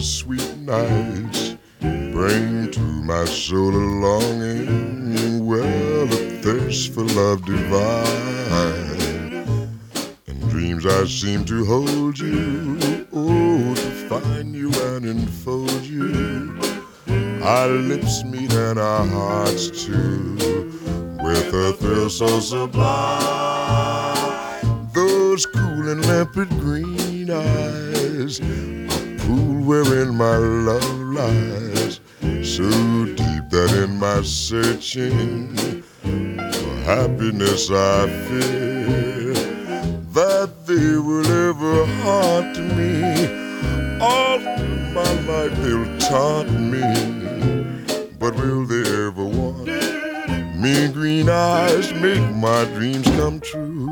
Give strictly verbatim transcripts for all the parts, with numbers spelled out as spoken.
sweet nights bring to my soul a longing, well, a thirst for love divine. In dreams I seem to hold you, oh, to find you and enfold you. Our lips meet and our hearts too, with a thrill so sublime. Those cool and limpid green eyes, a pool wherein my love lies, so deep that in my searching for happiness I fear that they will ever haunt me. All through my life they'll taunt me, but will they ever want me? Green eyes make my dreams come true.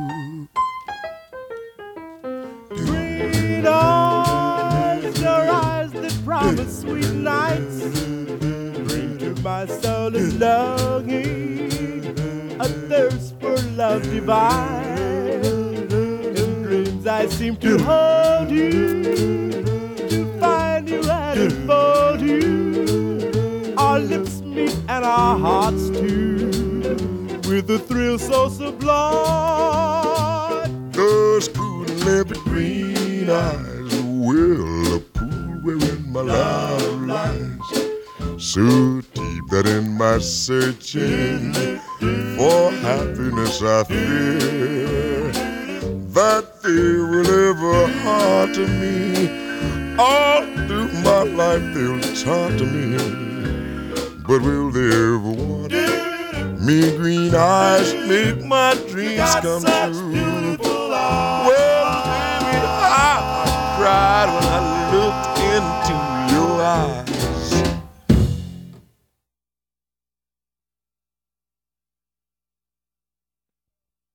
Green eyes, your eyes that promise sweet nights, bring to my soul a longing, a thirst for love divine. In dreams I seem to hold you, to find you and enfold you. Our lips meet and our hearts too, with a thrill so sublime. Those cool and limpid green eyes, well, a pool wherein my love lies, so deep that in my searching for happiness I fear that they will ever haunt me. All through my life they'll taunt me, but will they ever want me? Green eyes make my dreams Got come such true. beautiful eyes.